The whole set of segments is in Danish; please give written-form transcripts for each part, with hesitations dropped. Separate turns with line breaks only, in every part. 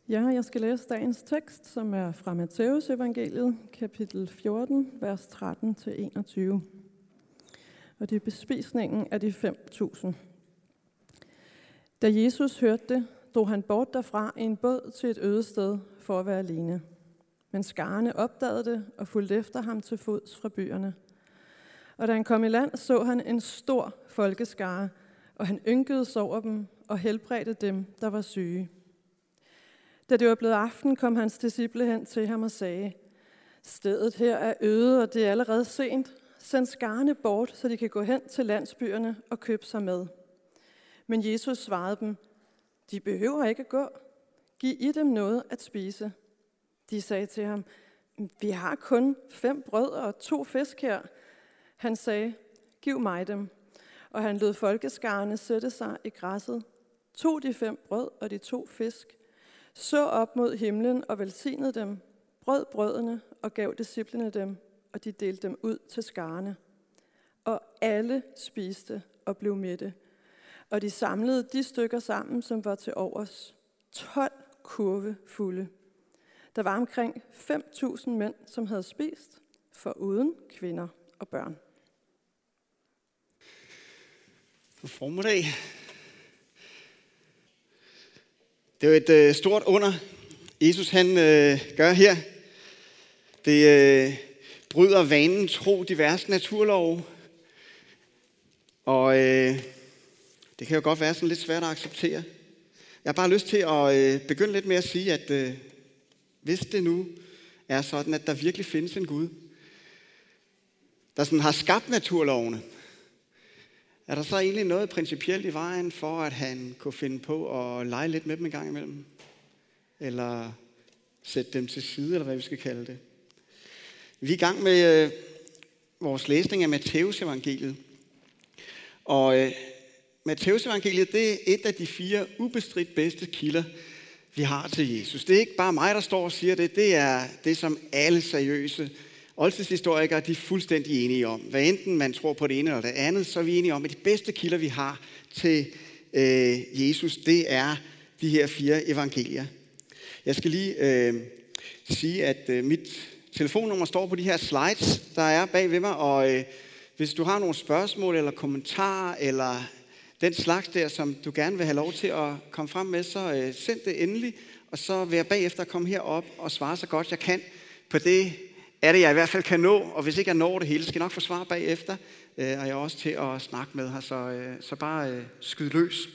Ja, jeg skal læse dagens tekst, som er fra Matteus evangeliet, kapitel 14, vers 13-21. Og det er bespisningen af de 5.000. Da Jesus hørte det, drog han bort derfra i en båd til et øde sted for at være alene. Men skarne opdagede det og fulgte efter ham til fods fra byerne. Og da han kom i land, så han en stor folkeskare, og han ynkedes over dem og helbredte dem, der var syge. Da det var blevet aften, kom hans disciple hen til ham og sagde: Stedet her er øde, og det er allerede sent. Send skarne bort, så de kan gå hen til landsbyerne og købe sig med. Men Jesus svarede dem: De behøver ikke at gå. Giv I dem noget at spise. De sagde til ham: Vi har kun 5 brød og 2 fisk her. Han sagde: Giv mig dem. Og han lod folkeskarne sætte sig i græsset, tog de 5 brød og de 2 fisk, så op mod himlen og velsignede dem, brød brødene og gav disciplene dem, og de delte dem ud til skarne. Og alle spiste og blev mætte. Og de samlede de stykker sammen, som var til overs, 12 kurve fulde. Der var omkring 5.000 mænd, som havde spist, foruden kvinder og børn.
God formiddag. Det er jo et stort under, Jesus han gør her. Det bryder vanen tro diverse naturlove. Og det kan jo godt være sådan lidt svært at acceptere. Jeg har bare lyst til at begynde lidt med at sige, at hvis det nu er sådan, at der virkelig findes en Gud, der sådan har skabt naturlovene, er der så egentlig noget principielt i vejen for, at han kunne finde på at lege lidt med dem en gang imellem? Eller sætte dem til side, eller hvad vi skal kalde det? Vi er i gang med vores læsning af Matteus evangeliet. Og Matteus evangeliet, det er et af de 4 ubestridt bedste kilder, vi har til Jesus. Det er ikke bare mig, der står og siger det. Det er det, som alle seriøse oldtidshistorikere de er fuldstændig enige om. Hvad enten man tror på det ene eller det andet, så er vi enige om, at de bedste kilder, vi har til Jesus, det er de her 4 evangelier. Jeg skal lige sige, at mit telefonnummer står på de her slides, der er bag ved mig, og hvis du har nogle spørgsmål eller kommentarer, eller den slags der, som du gerne vil have lov til at komme frem med, så send det endelig, og så vil jeg bagefter komme herop og svare så godt jeg kan på det, er det, jeg i hvert fald kan nå, og hvis ikke jeg når det hele, skal jeg nok få svar bagefter, og jeg er også til at snakke med her, så bare skyd løs.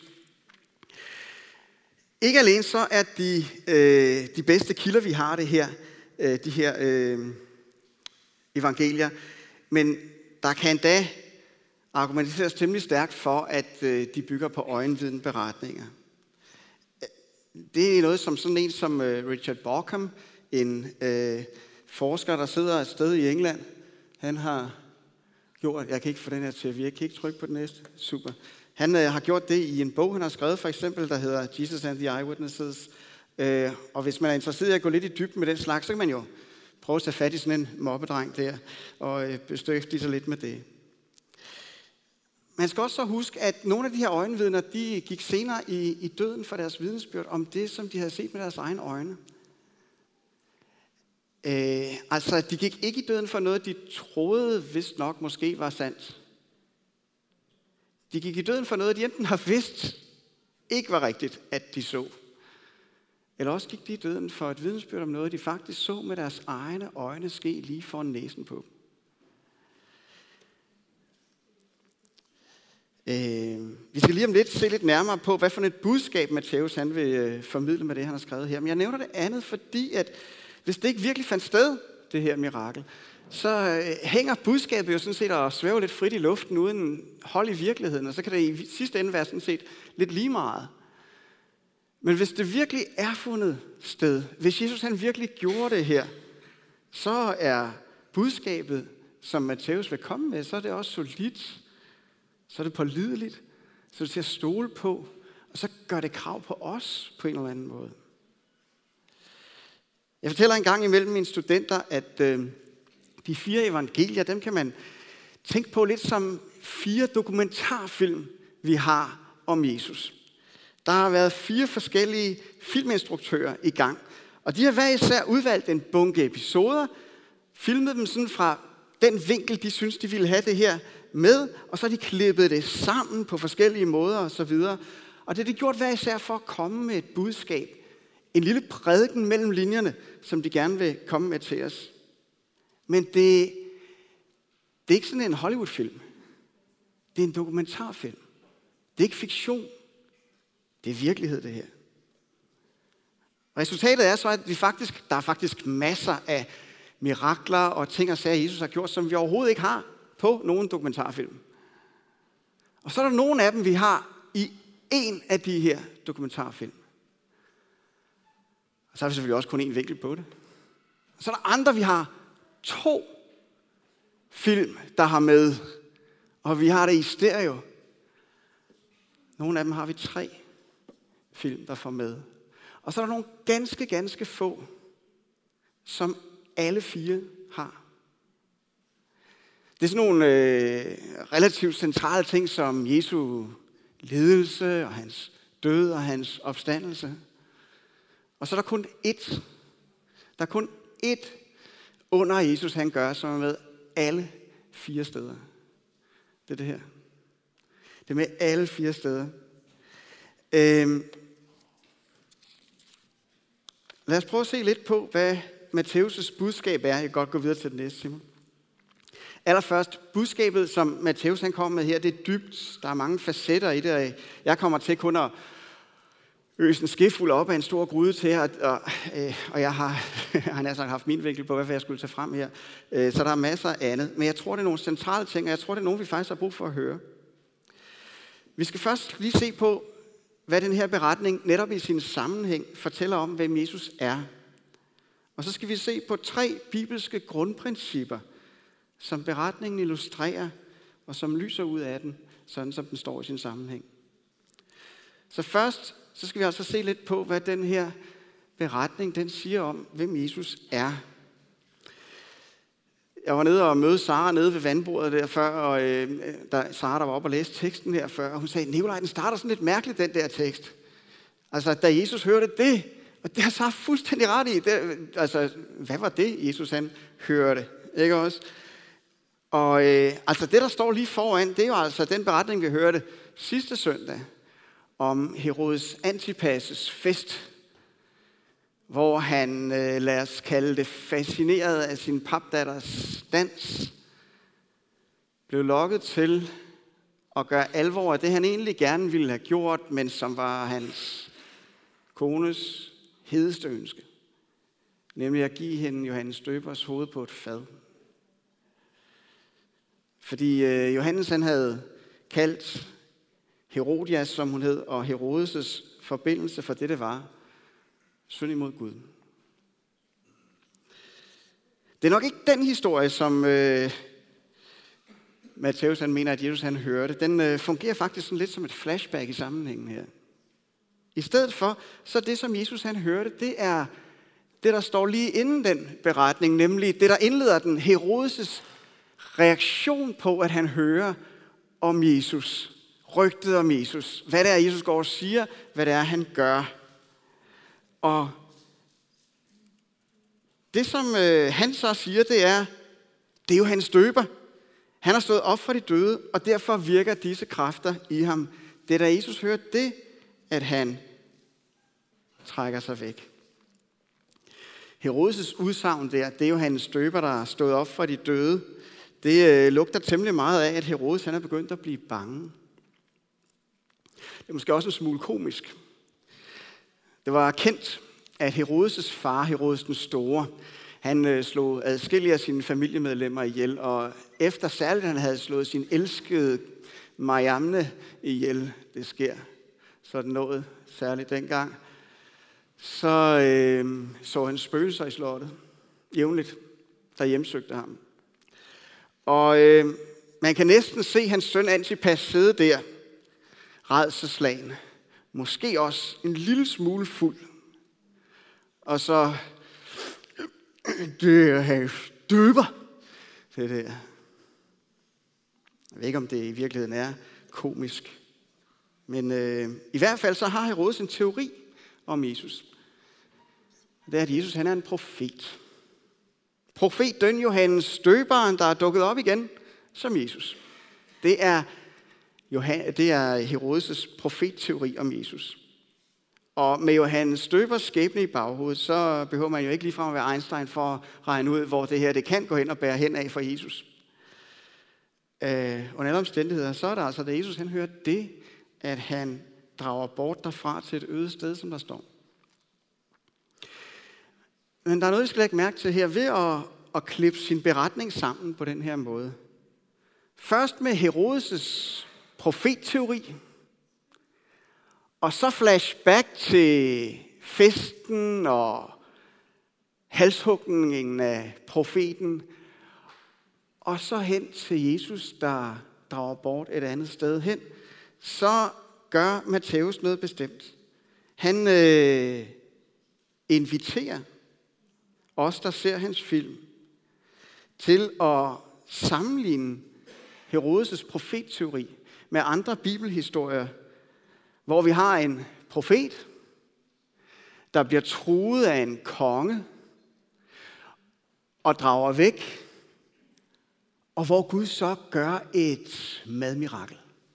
Ikke alene så er de bedste kilder, vi har det her, de her evangelier, men der kan endda argumenteres temmelig stærkt for, at de bygger på øjenvidende beretninger. Det er noget som sådan en som Richard Bauckham, en forsker, der sidder et sted i England. Han har gjort, jeg kan ikke få den her til at virke, kan ikke trykke på den næste? Super. Han har gjort det i en bog, han har skrevet for eksempel, der hedder Jesus and the Eyewitnesses. Og hvis man er interesseret i at gå lidt i dybden med den slags, så kan man jo prøve at tage fat i sådan en mobbedreng der, og beskæftige sig lidt med det. Man skal også så huske, at nogle af de her øjenvidner, de gik senere i døden for deres vidnesbyrd om det, som de havde set med deres egne øjne. Altså, de gik ikke i døden for noget, de troede vist nok måske var sandt. De gik i døden for noget, de enten har vidst ikke var rigtigt, at de så. Eller også gik de i døden for et vidnesbyrd om noget, de faktisk så med deres egne øjne ske lige foran næsen på dem. Vi skal lige om lidt se lidt nærmere på, hvad for et budskab Matteus han vil formidle med det, han har skrevet her. Men jeg nævner det andet, fordi at hvis det ikke virkelig fandt sted, det her mirakel, så hænger budskabet jo sådan set og svæver lidt frit i luften uden hold i virkeligheden, og så kan det i sidste ende være sådan set lidt lige meget. Men hvis det virkelig er fundet sted, hvis Jesus han virkelig gjorde det her, så er budskabet, som Matteus vil komme med, så er det også solidt, så er det pålideligt, så er det til at stole på, og så gør det krav på os på en eller anden måde. Jeg fortæller en gang imellem mine studenter, at de 4 evangelier, dem kan man tænke på lidt som 4 dokumentarfilm, vi har om Jesus. Der har været 4 forskellige filminstruktører i gang. Og de har hver især udvalgt en bunke episoder, filmet dem sådan fra den vinkel, de synes, de ville have det her med, og så har de klippet det sammen på forskellige måder osv. Og det har de gjort hver især for at komme med et budskab. En lille prædiken mellem linjerne, som de gerne vil komme med til os. Men det er ikke sådan en Hollywood-film. Det er en dokumentarfilm. Det er ikke fiktion. Det er virkelighed, det her. Resultatet er så, at der er faktisk masser af mirakler og ting og sager, Jesus har gjort, som vi overhovedet ikke har på nogen dokumentarfilm. Og så er der nogle af dem, vi har i en af de her dokumentarfilm. Og så har vi selvfølgelig også kun én vinkel på det. Og så er der andre, vi har 2 film, der har med. Og vi har det i stereo. Nogle af dem har vi 3 film, der får med. Og så er der nogle ganske få, som alle 4 har. Det er sådan nogle relativt centrale ting, som Jesu lidelse og hans død og hans opstandelse. Og så er der kun ét. Der er kun ét under Jesus, han gør, som er med alle 4 steder. Det er det her. Det er med alle 4 steder. Lad os prøve at se lidt på, hvad Matthæus' budskab er. Jeg kan godt gå videre til den næste, Simon. Allerførst, budskabet, som Matthæus han kommer med her, det er dybt. Der er mange facetter i det. Jeg kommer til kun at øse en skefuld op af en stor gryde til her, og jeg har næsten haft min vinkel på, hvad jeg skulle tage frem her. Så der er masser af andet. Men jeg tror, det er nogle centrale ting, og jeg tror, det er nogle, vi faktisk har brug for at høre. Vi skal først lige se på, hvad den her beretning netop i sin sammenhæng fortæller om, hvem Jesus er. Og så skal vi se på 3 bibelske grundprincipper, som beretningen illustrerer, og som lyser ud af den, sådan som den står i sin sammenhæng. Så først, så skal vi altså se lidt på, hvad den her beretning, den siger om, hvem Jesus er. Jeg var nede og mødte Sara nede ved vandbordet der før, og Sara, der var oppe og læste teksten her før, og hun sagde, Nikolaj, den starter sådan lidt mærkeligt, den der tekst. Altså, da Jesus hørte det, og det har Sara fuldstændig ret i. Hvad var det, Jesus han hørte? Ikke også? Og altså det, der står lige foran, det er jo altså den beretning, vi hørte sidste søndag, om Herodes Antipas' fest, hvor han, lad os kalde det, fascineret af sin papdatters dans, blev lokket til at gøre alvor af det, han egentlig gerne ville have gjort, men som var hans kones hedeste ønske. Nemlig at give hende Johannes Døbers hoved på et fad. Fordi Johannes han havde kaldt Herodias, som hun hed, og Herodes' forbindelse for det var, synd imod Gud. Det er nok ikke den historie, som Matthæus han mener, at Jesus han hørte. Den fungerer faktisk sådan lidt som et flashback i sammenhængen her. I stedet for, så det som Jesus han hørte, det er det, der står lige inden den beretning, nemlig det, der indleder den, Herodes' reaktion på, at han hører om Jesus. Rygtet om Jesus. Hvad det er, Jesus går og siger, hvad det er, han gør. Og det, som han så siger, det er Johannes Døber. Han har stået op for de døde, og derfor virker disse kræfter i ham. Det er da Jesus hørte det, at han trækker sig væk. Herodes' udsagn der, det er Johannes Døber, der har stået op for de døde. Det lugter temmelig meget af, at Herodes han er begyndt at blive bange. Det er måske også en smule komisk. Det var kendt, at Herodes' far, Herodes den Store, han slog adskillige af sine familiemedlemmer ihjel, og efter særligt, han havde slået sin elskede Mariamne ihjel, det sker sådan noget særligt dengang, så han spøgelser i slottet, jævnligt, der hjemsøgte ham. Og man kan næsten se hans søn Antipas sidde der, rædselsslagen, måske også en lille smule fuld. Og så, det er hans Døber. Det der. Jeg ved ikke, om det i virkeligheden er komisk, Men i hvert fald så har Herodes en teori om Jesus. Det er, at Jesus han er en profet. Profeten Johannes Døberen, der er dukket op igen som Jesus. Det er Herodes' profetteori om Jesus. Og med Johannes Døbers skæbne i baghovedet, så behøver man jo ikke ligefrem at være Einstein for at regne ud, hvor det her det kan gå hen og bære hen af for Jesus. Under alle omstændigheder, så er det altså, da Jesus han hører det, at han drager bort derfra til et øde sted, som der står. Men der er noget, vi skal lægge mærke til her ved at klippe sin beretning sammen på den her måde. Først med Herodes' profetteori, og så flashback til festen og halshugningen af profeten, og så hen til Jesus, der drager bort et andet sted hen, så gør Matthæus noget bestemt. Han inviterer os, der ser hans film, til at sammenligne Herodes' profetteori med andre bibelhistorier, hvor vi har en profet, der bliver truet af en konge og drager væk, og hvor Gud så gør et madmirakel.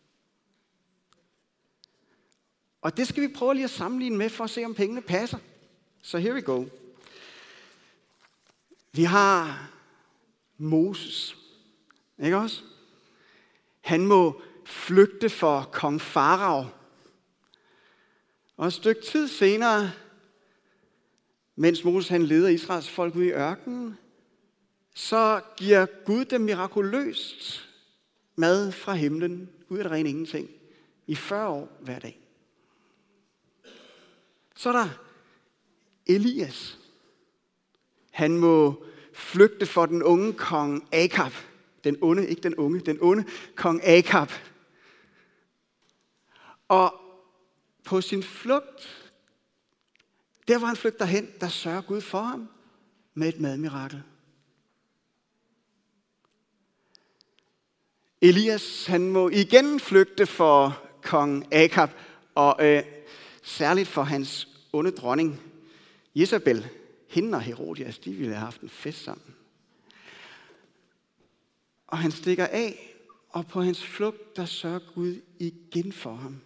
Og det skal vi prøve lige at sammenligne med, for at se, om pengene passer. Så here we go. Vi har Moses, ikke også? Han må flygte for kong Farao. Og et stykke tid senere, mens Moses han leder Israels folk ud i ørkenen, så giver Gud dem mirakuløst mad fra himlen, ud af det rene ingenting, i 40 år hver dag. Så er der Elias. Han må flygte for den unge kong Akab. Den onde, ikke den unge, den onde kong Akab. Og på sin flugt, der hvor han flygter hen, der sørger Gud for ham med et madmirakel. Elias, han må igen flygte for kong Akab, og særligt for hans onde dronning, Jezabel. Hende og Herodias, de ville have haft en fest sammen. Og han stikker af, og på hans flugt, der sørger Gud igen for ham.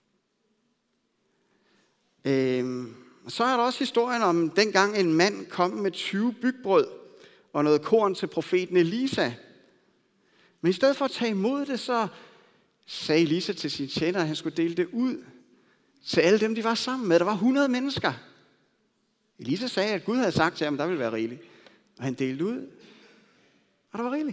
Og så er der også historien om, dengang en mand kom med 20 bygbrød og noget korn til profeten Elisa. Men i stedet for at tage imod det, så sagde Elisa til sin tjener, at han skulle dele det ud til alle dem, de var sammen med. Der var 100 mennesker. Elisa sagde, at Gud havde sagt til ham, at der ville være rigeligt. Og han delte ud, og der var rigeligt.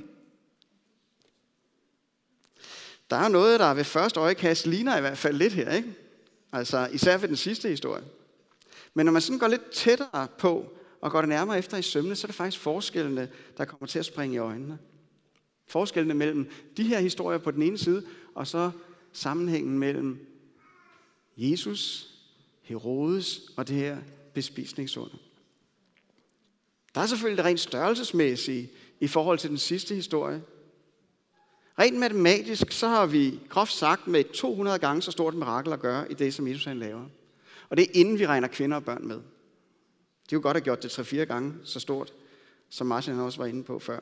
Der er noget, der ved første øjekast ligner i hvert fald lidt her, ikke? Altså især ved den sidste historie. Men når man sådan går lidt tættere på, og går det nærmere efter i sømne, så er det faktisk forskellene, der kommer til at springe i øjnene. Forskellene mellem de her historier på den ene side, og så sammenhængen mellem Jesus, Herodes og det her bespisningsunder. Der er selvfølgelig det rent størrelsesmæssige i forhold til den sidste historie. Rent matematisk, så har vi groft sagt med 200 gange så stort et mirakel at gøre i det, som Jesus han laver. Og det er inden vi regner kvinder og børn med. De kunne godt have gjort det 3-4 gange så stort, som Martin også var inde på før.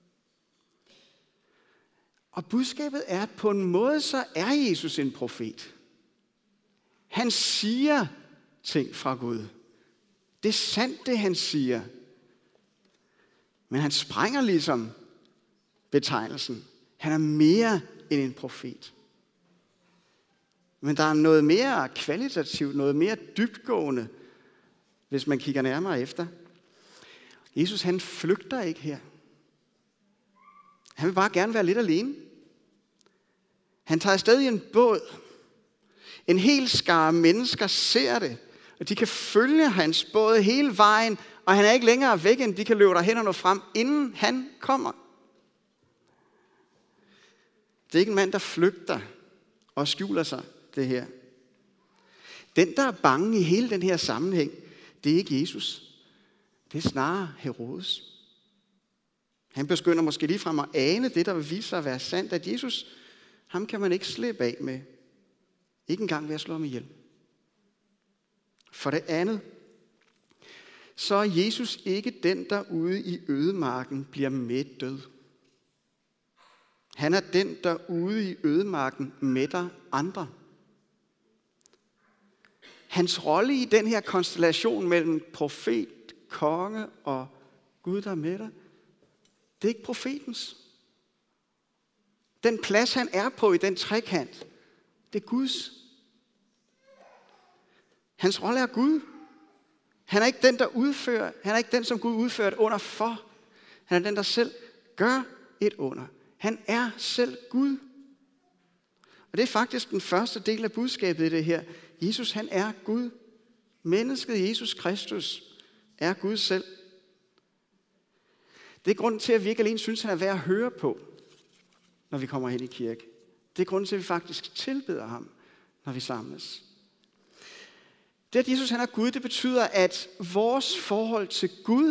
Og budskabet er, at på en måde så er Jesus en profet. Han siger ting fra Gud. Det er sandt, det han siger. Men han sprænger ligesom betegnelsen. Han er mere end en profet. Men der er noget mere kvalitativt, noget mere dybtgående, hvis man kigger nærmere efter. Jesus, han flygter ikke her. Han vil bare gerne være lidt alene. Han tager afsted i en båd. En hel skare mennesker ser det, og de kan følge hans båd hele vejen, og han er ikke længere væk, end de kan løbe derhen og nå frem, inden han kommer. Det er ikke en mand, der flygter og skjuler sig, det her. Den, der er bange i hele den her sammenhæng, det er ikke Jesus. Det er snarere Herodes. Han begynder måske ligefrem at ane det, der vil vise sig at være sandt, at Jesus, ham kan man ikke slippe af med. Ikke engang ved at slå ham ihjel. For det andet, så er Jesus ikke den, der ude i ødemarken bliver med død. Han er den, der ude i ødemarken mætter andre. Hans rolle i den her konstellation mellem profet, konge og Gud, der mætter, det er ikke profetens. Den plads, han er på i den trekant, det er Guds. Hans rolle er Gud. Han er ikke den, der udfører. Han er ikke den, som Gud udfører et under for. Han er den, der selv gør et under. Han er selv Gud. Og det er faktisk den første del af budskabet i det her. Jesus, han er Gud. Mennesket Jesus Kristus er Gud selv. Det er grunden til, at vi ikke alene synes, han er værd at høre på, når vi kommer hen i kirke. Det er grunden til, at vi faktisk tilbeder ham, når vi samles. Det, at Jesus han er Gud, det betyder, at vores forhold til Gud,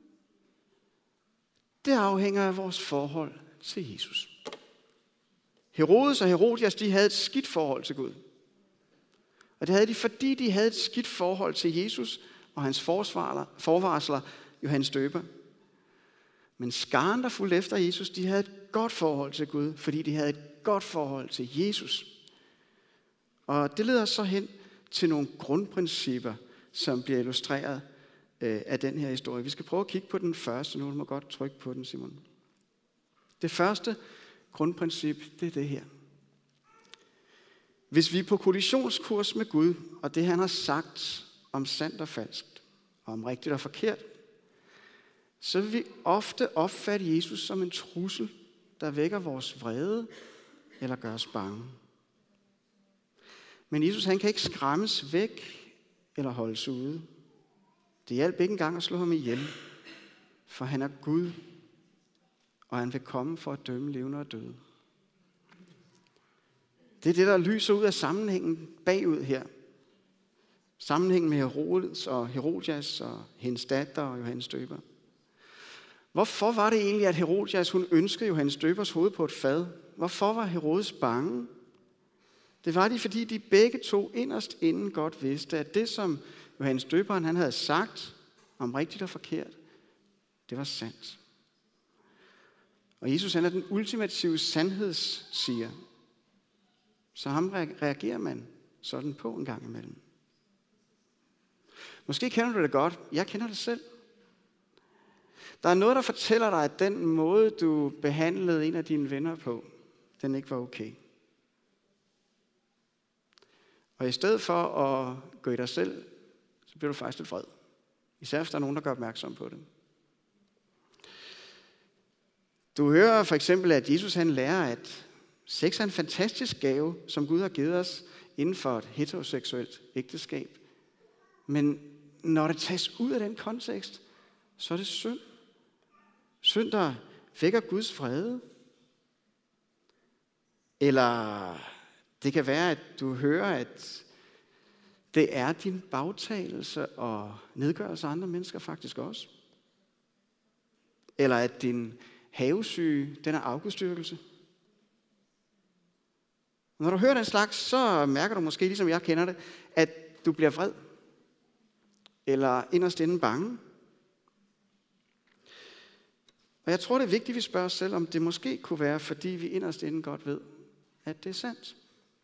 det afhænger af vores forhold til Jesus. Herodes og Herodias, de havde et skidt forhold til Gud. Og det havde de, fordi de havde et skidt forhold til Jesus og hans forvarsler, Johannes Døber. Men skaren, der fulgte efter Jesus, de havde et godt forhold til Gud, fordi de havde et godt forhold til Jesus. Og det leder os så hen til nogle grundprincipper, som bliver illustreret af den her historie. Vi skal prøve at kigge på den første nu. Du må godt trykke på den, Simon. Det første grundprincip, det er det her. Hvis vi er på kollisionskurs med Gud, og det han har sagt om sandt og falskt, og om rigtigt og forkert, så vil vi ofte opfatte Jesus som en trussel, der vækker vores vrede eller gør os bange. Men Jesus, han kan ikke skræmmes væk eller holdes ude. Det hjalp ikke engang at slå ham ihjel, for han er Gud, og han vil komme for at dømme levende og døde. Det er det, der lyser ud af sammenhængen bagud her. Sammenhængen med Herodes og Herodias og hendes datter og Johannes Døber. Hvorfor var det egentlig, at Herodias hun ønskede Johannes Døbers hoved på et fad? Hvorfor var Herodes bange? Det var de, fordi de begge to inderst inden godt vidste, at det, som Johannes Døberen han havde sagt om rigtigt og forkert, det var sandt. Og Jesus han er den ultimative sandhedssiger. Så ham reagerer man sådan på en gang imellem. Måske kender du det godt. Jeg kender det selv. Der er noget, der fortæller dig, at den måde, du behandlede en af dine venner på, den ikke var okay. Og i stedet for at gå i dig selv, så bliver du faktisk lidt vred. Især hvis der er nogen, der gør opmærksom på det. Du hører for eksempel, at Jesus han lærer, at sex er en fantastisk gave, som Gud har givet os inden for et heteroseksuelt ægteskab. Men når det tages ud af den kontekst, så er det synd. Synd, der vækker Guds vrede. Eller det kan være, at du hører, at det er din bagtagelse og nedgørelse af andre mennesker faktisk også. Eller at din havesyge, den er afgudstyrkelse. Når du hører den slags, så mærker du måske, ligesom jeg kender det, at du bliver vred. Eller inderst inden bange. Og jeg tror, det er vigtigt, at vi spørger os selv, om det måske kunne være, fordi vi inderst inden godt ved, at det er sandt.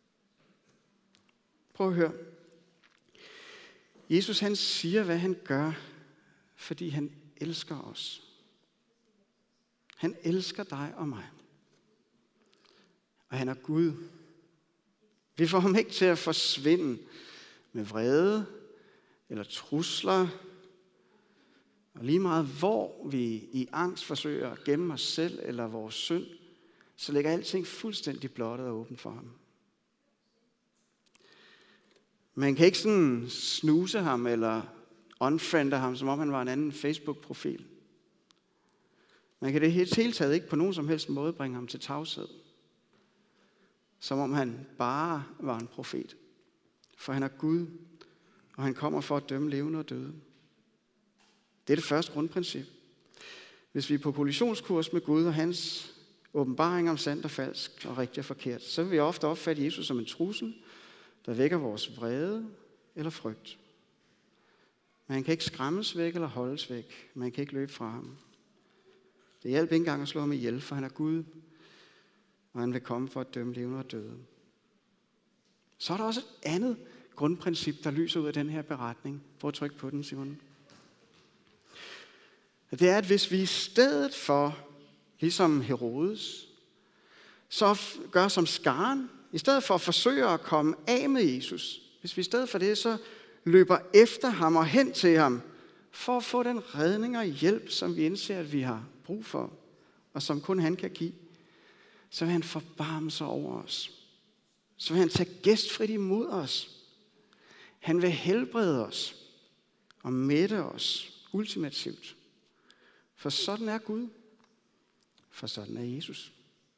Prøv at høre. Jesus han siger, hvad han gør, fordi han elsker os. Han elsker dig og mig. Og han er Gud. Vi får ham ikke til at forsvinde med vrede eller trusler. Og lige meget hvor vi i angst forsøger at gemme os selv eller vores synd, så ligger alting fuldstændig blottet og åbent for ham. Man kan ikke sådan snuse ham eller unfriende ham, som om han var en anden Facebook-profil. Man kan det hele taget ikke på nogen som helst måde bringe ham til tavshed. Som om han bare var en profet. For han er Gud, og han kommer for at dømme levende og døde. Det er det første grundprincip. Hvis vi er på kollisionskurs med Gud og hans åbenbaring om sandt og falsk og rigtigt og forkert, så vil vi ofte opfatte Jesus som en trussel, der vækker vores vrede eller frygt. Men han kan ikke skræmmes væk eller holdes væk. Man kan ikke løbe fra ham. Det hjælper ikke engang at slå ham ihjel, for han er Gud, og han vil komme for at dømme levende og døde. Så er der også et andet grundprincip, der lyser ud af den her beretning. Prøv at trykke på den, Simon. Det er, at hvis vi i stedet for, ligesom Herodes, så gør som skaren, i stedet for at forsøge at komme af med Jesus, hvis vi i stedet for det, så løber efter ham og hen til ham, for at få den redning og hjælp, som vi indser, at vi har brug for, og som kun han kan give, så vil han forbarme sig over os. Så vil han tage gæstfrit imod os. Han vil helbrede os og mætte os ultimativt. For sådan er Gud. For sådan er Jesus.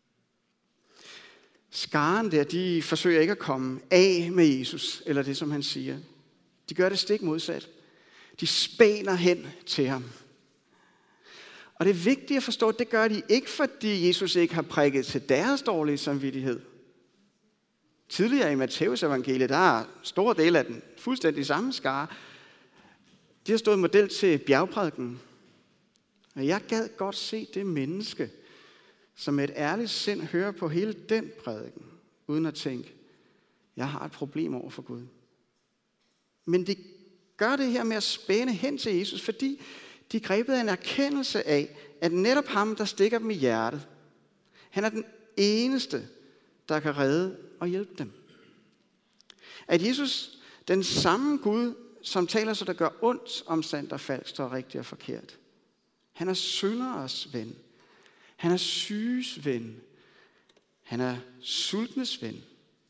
Skaren der, de forsøger ikke at komme af med Jesus, eller det som han siger. De gør det stik modsat. De spænder hen til ham. Og det er vigtigt at forstå, at det gør de ikke, fordi Jesus ikke har prikket til deres dårlige samvittighed. Tidligere i Matteus evangeliet, der er stor del af den fuldstændig samme skare. De har stået model til bjergprædiken. Og jeg gad godt se det menneske, som med et ærligt sind hører på hele den prædiken, uden at tænke, jeg har et problem over for Gud. Men de gør det her med at spænde hen til Jesus, fordi de er grebet af en erkendelse af, at netop ham, der stikker dem i hjertet, han er den eneste, der kan redde og hjælpe dem. At Jesus, den samme Gud, som taler så der gør ondt om sandt og falsk og rigtigt og forkert. Han er synderes ven. Han er syges ven. Han er sultnes ven.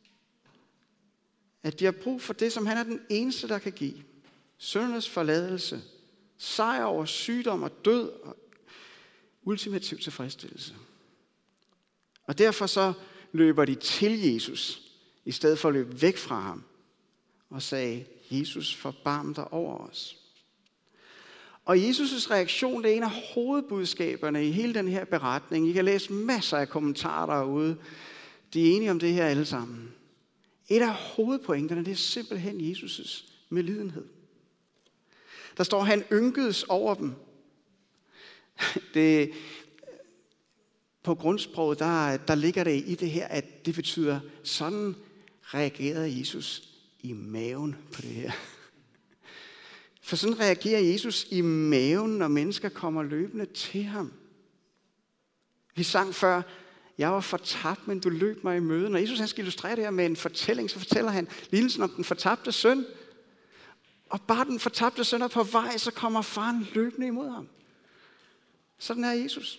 At de har brug for det, som han er den eneste, der kan give. Syndernes forladelse, sejr over sygdom og død og ultimativ tilfredsstillelse. Og derfor så løber de til Jesus, i stedet for at løbe væk fra ham, og sagde, Jesus, forbarm dig over os. Og Jesus' reaktion, det er en af hovedbudskaberne i hele den her beretning. I kan læse masser af kommentarer derude. De er enige om det her alle sammen. Et af hovedpointerne, det er simpelthen Jesus' medlidenhed. Der står, han ynkedes over dem. På grundsproget, der ligger det i det her, at det betyder, sådan reagerede Jesus i maven på det her. For sådan reagerer Jesus i maven, når mennesker kommer løbende til ham. Vi sang før, jeg var fortabt, men du løb mig i møde. Når Jesus han skal illustrere det her med en fortælling, så fortæller han lignelsen om den fortabte søn. Og bare den fortabte søn er på vej, så kommer faren løbende imod ham. Sådan er Jesus.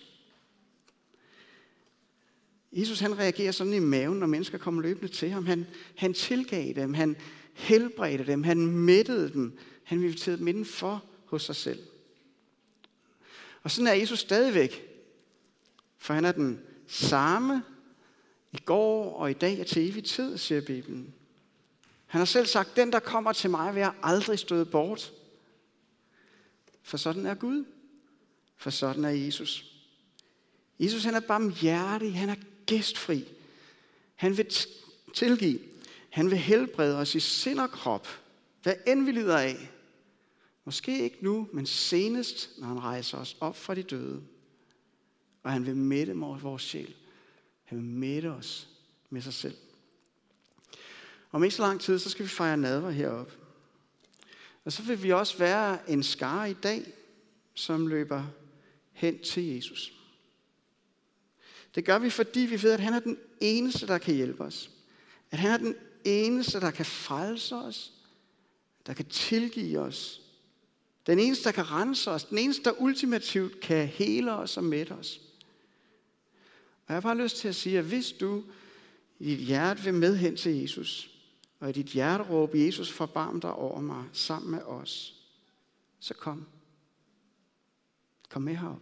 Jesus han reagerer sådan i maven, når mennesker kommer løbende til ham. Han tilgav dem, han helbredte dem, han mættede dem, han inviterede dem indenfor hos sig selv. Og sådan er Jesus stadigvæk. For han er den samme i går og i dag og til evig tid, siger Bibelen. Han har selv sagt, den der kommer til mig, vil jeg aldrig støde bort. For sådan er Gud. For sådan er Jesus. Jesus han er barmhjertig, han er gæstfri. Han vil tilgive. Han vil helbrede os i sind og krop. Hvad end vi lider af. Måske ikke nu, men senest, når han rejser os op fra de døde. Og han vil mætte vores sjæl. Han vil mætte os med sig selv. Om ikke så lang tid, så skal vi fejre nadver heroppe. Og så vil vi også være en skare i dag, som løber hen til Jesus. Det gør vi, fordi vi ved, at han er den eneste, der kan hjælpe os. At han er den eneste, der kan frelse os. Der kan tilgive os. Den eneste, der kan rense os. Den eneste, der ultimativt kan hele os og mætte os. Og jeg har bare lyst til at sige, at hvis du i dit hjerte vil med hen til Jesus, og i dit hjerte råbe, Jesus forbarm dig over mig sammen med os, så kom. Kom med herop.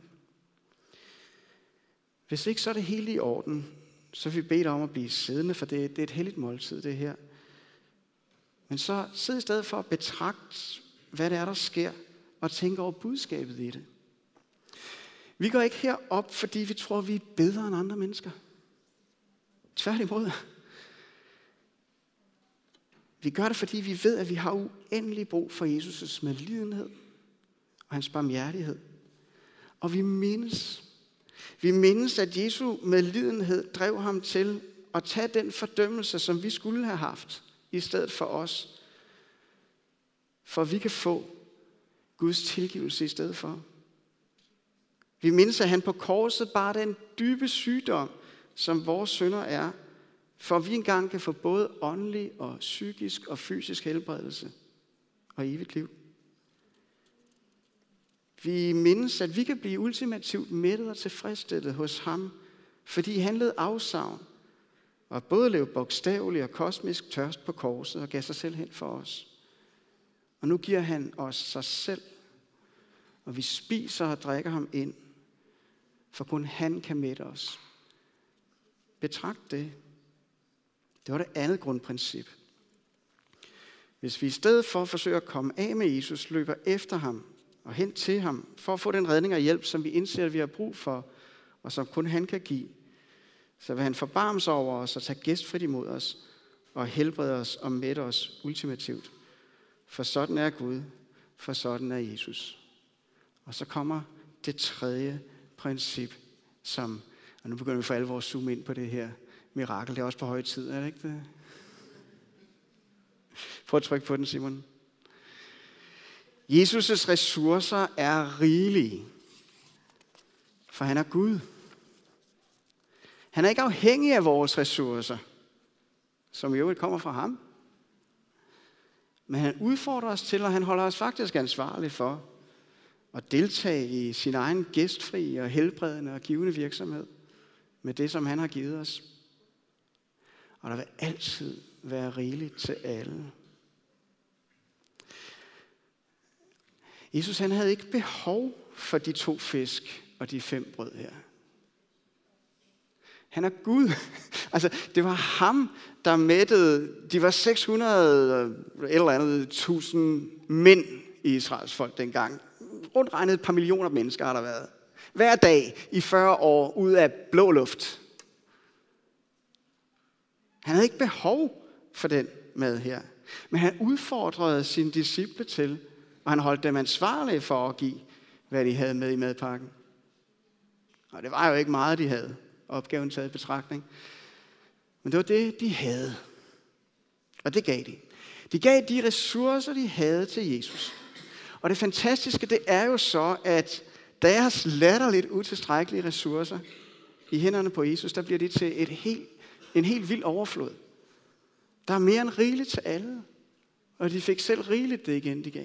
Hvis ikke, så er det helt i orden. Så vil vi bede dig om at blive siddende, for det er et helligt måltid, det her. Men så sid i stedet for at betragte, hvad det er, der sker, og tænke over budskabet i det. Vi går ikke herop, fordi vi tror, vi er bedre end andre mennesker. Tværtimod. Vi gør det, fordi vi ved, at vi har uendelig brug for Jesus' medlidenhed og hans barmhjertighed. Og vi mindes, at Jesu medlidenhed drev ham til at tage den fordømmelse, som vi skulle have haft, i stedet for os. For vi kan få Guds tilgivelse i stedet for. Vi mindes, at han på korset bar den dybe sygdom, som vores synder er, for vi engang kan få både åndelig og psykisk og fysisk helbredelse og evigt liv. Vi mindes, at vi kan blive ultimativt mættet og tilfredsstillet hos ham, fordi han led afsavn og både levede bogstavelig og kosmisk tørst på korset og gav sig selv hen for os. Og nu giver han os sig selv, og vi spiser og drikker ham ind, for kun han kan mætte os. Betragt det. Det var det andet grundprincip. Hvis vi i stedet for at forsøge at komme af med Jesus, løber efter ham og hen til ham, for at få den redning og hjælp, som vi indser, at vi har brug for, og som kun han kan give, så vil han forbarme sig over os og tage gæstfrit imod os, og helbrede os og mætte os ultimativt. For sådan er Gud, for sådan er Jesus. Og så kommer det tredje princip, og nu begynder vi for alvor at zoome ind på det her mirakel. Det er også på høje tid, er det ikke det? Prøv at trykke på den, Simon. Jesus' ressourcer er rigelige, for han er Gud. Han er ikke afhængig af vores ressourcer, som i øvrigt kommer fra ham. Men han udfordrer os til, og han holder os faktisk ansvarlige for at deltage i sin egen gæstfri og helbredende og givende virksomhed med det, som han har givet os. Og der vil altid være rigeligt til alle. Jesus, han havde ikke behov for de 2 fisk og de 5 brød her. Han er Gud. Altså, det var ham, der mættede. De var 600 eller andet tusind mænd i Israels folk dengang. Rundt regnet et par millioner mennesker har der været. Hver dag i 40 år ud af blå luft. Han havde ikke behov for den mad her. Men han udfordrede sine disciple til, og han holdt dem ansvarlige for at give, hvad de havde med i madpakken. Og det var jo ikke meget, de havde. Opgaven taget i betragtning. Men det var det, de havde. Og det gav de. De gav de ressourcer, de havde til Jesus. Og det fantastiske, det er jo så, at deres latterligt utilstrækkelige ressourcer i hænderne på Jesus, der bliver de til en helt vild overflod. Der er mere end rigeligt til alle. Og de fik selv rigeligt det igen, de gav.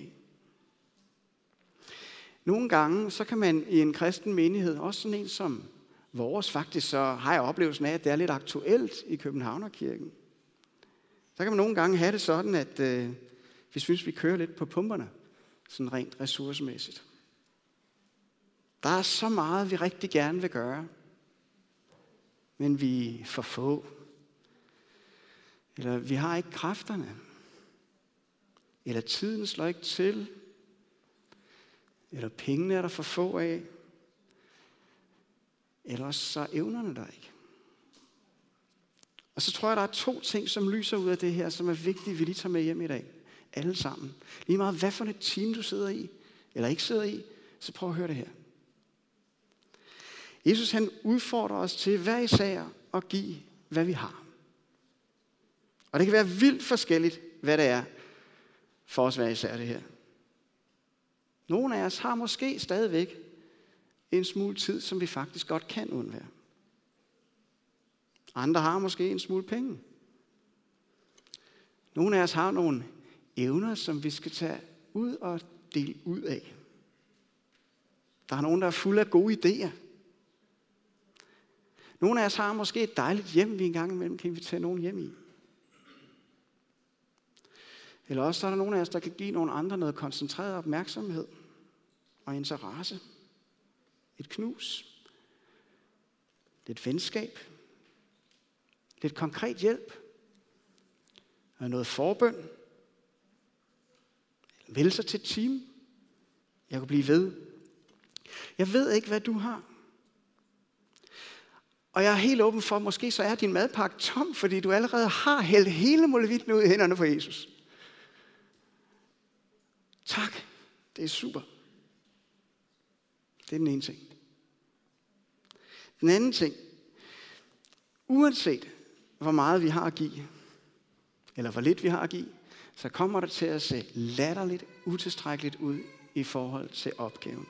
Nogle gange, så kan man i en kristen menighed, også sådan en som vores, faktisk så har jeg oplevelsen af, at det er lidt aktuelt i Københavnerkirken. Så kan man nogle gange have det sådan, at vi synes, vi kører lidt på pumperne, sådan rent ressourcemæssigt. Der er så meget, vi rigtig gerne vil gøre, men vi er for få. Eller vi har ikke kræfterne. Eller tiden slår ikke til. Eller pengene er der for få af. Ellers så er evnerne der ikke. Og så tror jeg, der er 2 ting, som lyser ud af det her, som er vigtige, vi lige tager med hjem i dag. Alle sammen. Lige meget hvad for et team du sidder i, eller ikke sidder i, så prøv at høre det her. Jesus, han udfordrer os til hver især at give, hvad vi har. Og det kan være vildt forskelligt, hvad det er for os hver især det her. Nogle af os har måske stadigvæk en smule tid, som vi faktisk godt kan undvære. Andre har måske en smule penge. Nogle af os har nogle evner, som vi skal tage ud og dele ud af. Der er nogen, der er fulde af gode idéer. Nogle af os har måske et dejligt hjem, vi engang imellem kan invitere nogen hjem i. Eller også så er der nogle af os, der kan give nogle andre noget koncentreret opmærksomhed og interesse. Et knus. Lidt venskab. Lidt konkret hjælp. Og noget forbøn. Melde sig til et team. Jeg kan blive ved. Jeg ved ikke, hvad du har. Og jeg er helt åben for, måske så er din madpakke tom, fordi du allerede har hældt hele molevitten ud i hænderne på Jesus. Tak, det er super. Det er den ene ting. Den anden ting, uanset hvor meget vi har at give, eller hvor lidt vi har at give, så kommer det til at se latterligt utilstrækkeligt ud i forhold til opgaven.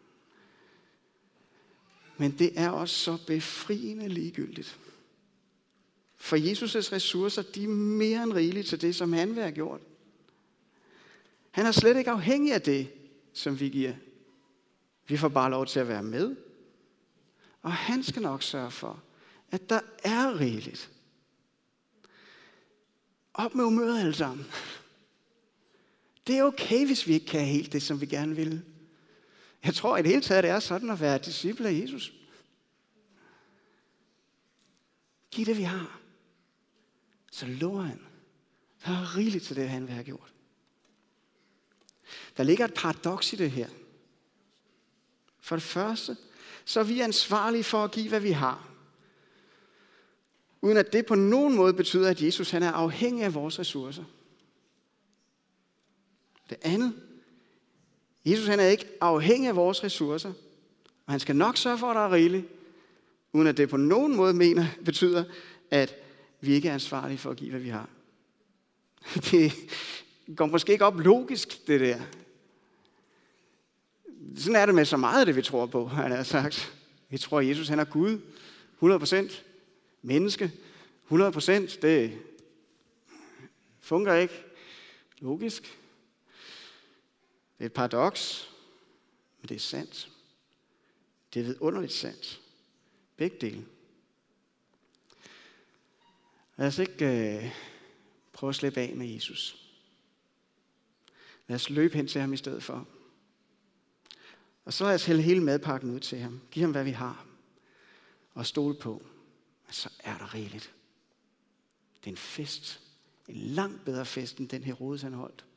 Men det er også så befriende ligegyldigt. For Jesus' ressourcer, de er mere end rigelige til det, som han vil have gjort. Han er slet ikke afhængig af det, som vi giver. Vi får bare lov til at være med. Og han skal nok sørge for, at der er rigeligt. Op med humøret alle sammen. Det er okay, hvis vi ikke kan helt det, som vi gerne vil. Jeg tror i det hele taget, det er sådan at være disciple af Jesus. Giv det, vi har. Så lover han. Der er rigeligt til det, han vil have gjort. Der ligger et paradoks i det her. For det første, så er vi ansvarlige for at give, hvad vi har. Uden at det på nogen måde betyder, at Jesus han er afhængig af vores ressourcer. Det andet, Jesus han er ikke afhængig af vores ressourcer, og han skal nok sørge for, at der er rigeligt, uden at det på nogen måde betyder, at vi ikke er ansvarlige for at give, hvad vi har. Det går måske ikke op logisk, det der. Sådan er det med så meget af det, vi tror på, han har sagt. Vi tror, at Jesus han er Gud, 100%. Menneske, 100%. Det fungerer ikke logisk. Det er et paradoks, men det er sandt. Det er vidunderligt sandt. Begge dele. Lad os ikke prøve at slippe af med Jesus. Lad os løbe hen til ham i stedet for. Og så lad os hælde hele madpakken ud til ham. Giv ham, hvad vi har. Og stole på, at så er der rigeligt. Det er en fest. En langt bedre fest, end den Herodes han holdt.